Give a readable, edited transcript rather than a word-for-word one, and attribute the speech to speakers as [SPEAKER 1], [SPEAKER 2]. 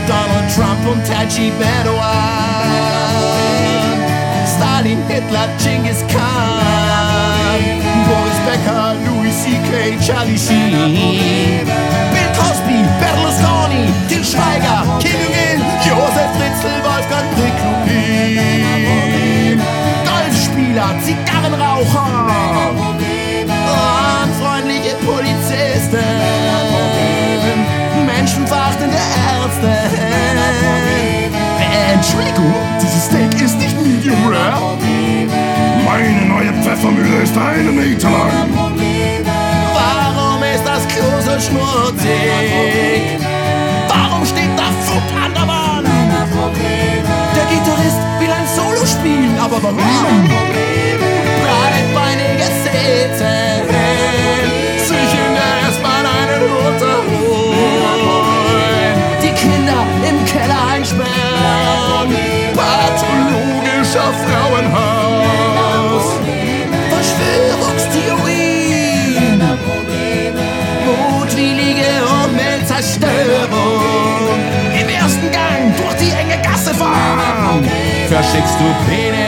[SPEAKER 1] Donald Trump und Tayyip Erdogan, Stalin, Hitler, Genghis Khan, Boris Becker, Louis C.K., Charlie Sheen, Bill Cosby, Berlusconi, Til Schweiger, Kim Jong-il, Josef Fritzl, Wolfgang Prichlupin, Golfspieler, Zigarrenraucher, unfreundliche Polizisten, menschenverachtende Ärzte. Entschuldigung, dieses Steak ist nicht medium rare.
[SPEAKER 2] Meine neue Pfeffermühle ist 1 Meter lang.
[SPEAKER 1] Warum ist das Klo so schmutzig? Warum steht da Food an der Wand? Der Gitarrist will ein Solo spielen, aber warum? Breitbeinige Szenen, sich in der S-Bahn einen runterholen, die Kinder im Keller einsperren, pathologischer Frauenhaus, Verschwörungstheorien, mutwillige Umweltzerstörung, im ersten Gang durch die enge Gasse fahren, verschickst du Penis